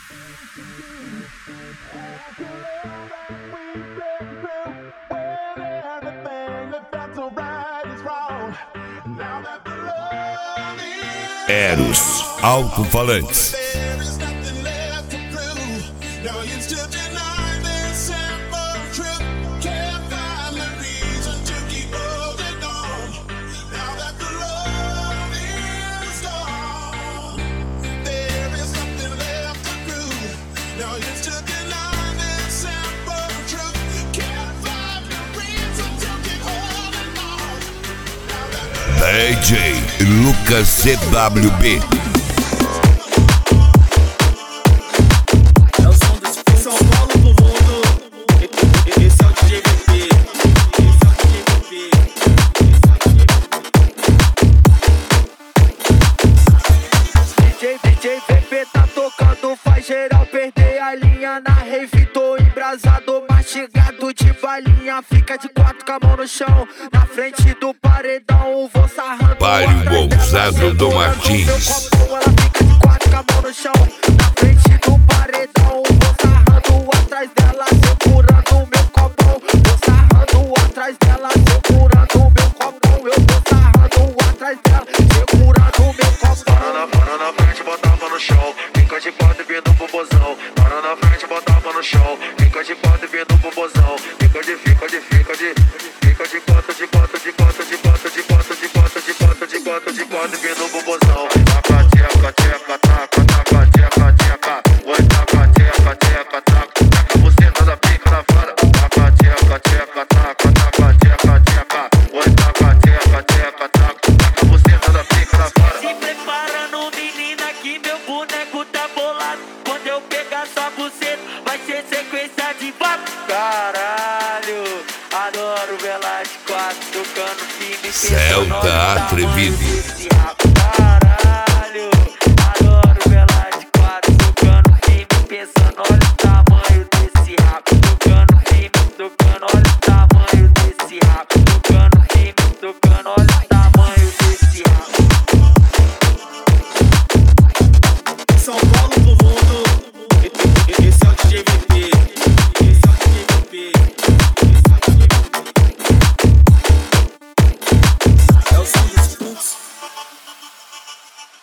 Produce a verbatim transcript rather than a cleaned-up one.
Eros Alto-Falantes. D J Lucas C W B. É o som do São Paulo pro mundo. Esse é o D J V P. Esse é o D J V P. D J V P tá tocando, faz geral perder a linha. Na rave tô embrasado, mastigado de balinha. Fica de quatro com a mão no chão, na frente do paredão, vou sarrando. Palio ousado do Martins. Ela fica de quatro com a mão no chão, na frente do paredão, vou sarrando atrás dela, segurando meu copão. Vou sarrando atrás dela, segurando meu copão. Eu vou sarrando atrás dela, segurando meu copão. Para na, para na frente, bota a mão no chão. Fica de quatro e vindo pro bozão. Para na frente, bota a mão no chão. Fica de quatro e vindo pro bozão. Fica de, fica de, fica de, fica de quatro, de quatro, de quatro, de quatro, de quatro, de quatro, de quatro, de quatro, de quatro e vindo pro bozão. Taca, tcheca, tcheca, taca, taca, tcheca, tcheca. Oi, taca, tcheca, tcheca, taca. Taca você toda pica na fora. Taca, tcheca, tcheca, taca, taca, tcheca, tcheca. Oi, taca, tcheca, tcheca, taca. Taca você toda pica na fora. Se preparando, menina, que meu boneco tá bolado. Quando eu pegar sua buceta, vai ser sequência de vapo. Caralho, adoro velas de quatro, tocando firme. Celta Atrevido.